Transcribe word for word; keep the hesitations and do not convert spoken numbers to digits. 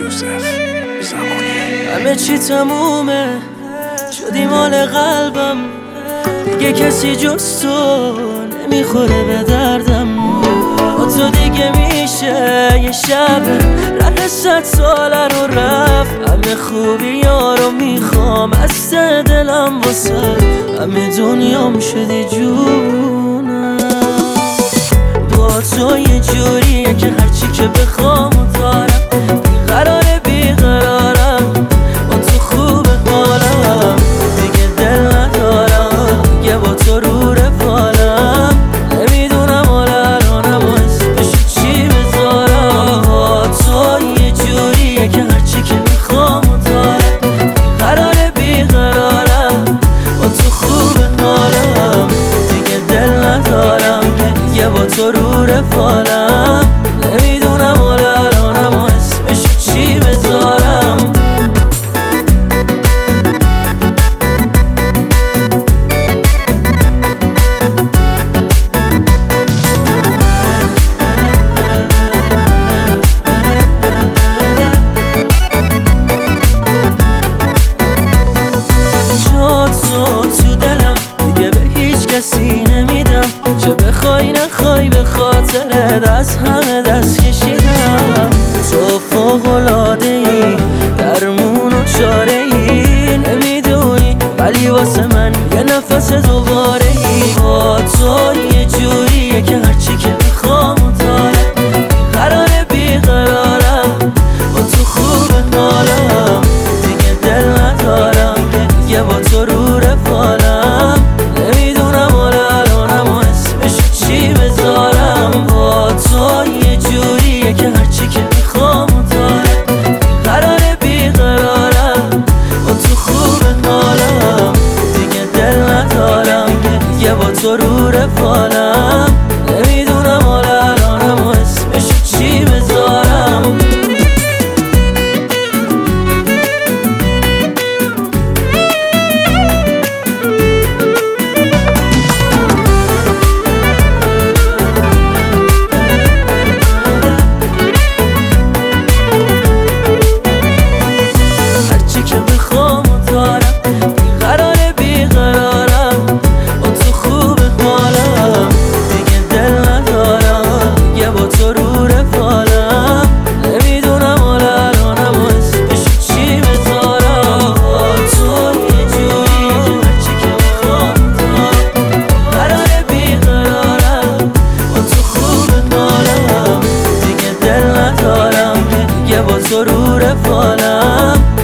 یوسف زمانی. همه چی تمومه، شدی مال قلبم، دیگه کسی جز تو نمیخوره به دردم. با تو دیگه میشه یه شب ره صد ساله رو رفت. همه خوبی ها رو میخوام از ته دلم واسه همه دنیام شدی جونم. با تو یه جوریه که هرچی که بخوام و دارم، بیقراره بیقرارم، با تو خوب حالم، دیگه دل ندارم، دیگه با تو رو رفالم. نمیدونم حال الانم و اسمشو چی بذارم. با تو یه جوریه که هرچی که میخوام و دارم، بیقراره بیقرارم، با تو خوب حالم، دیگه دل ندارم، دیگه با تو رو رفالم. نمیدونم حال الانم و اسمشو چی بذارم. تو دلم دیگه به هیچ کسی نمیدم، چه بخوای نخوای به خاطرت از همه دست کشیدم. تو فوق‌العاده ای، درمون و چاره ای، نمیدونی ولی واسه من یه نفس دوباره ای. با تو یه جوریه که هرچی که میخوام و دارم، قراره بیقرارم، با تو خوب حالم، دیگه دل ندارم، دیگه با تو رو رفالم. نمیدونم حال الانم و اسمشو چی بذارم. با تو یه جوریه که هرچی که میخوام و دارم، قراره بیقرارم، با تو خوب حالم، دیگه دل ندارم، دیگه با تو رو رفالم. نمیدونم حال الانم و اسمشو چی بذارم. با تو رو رفالم.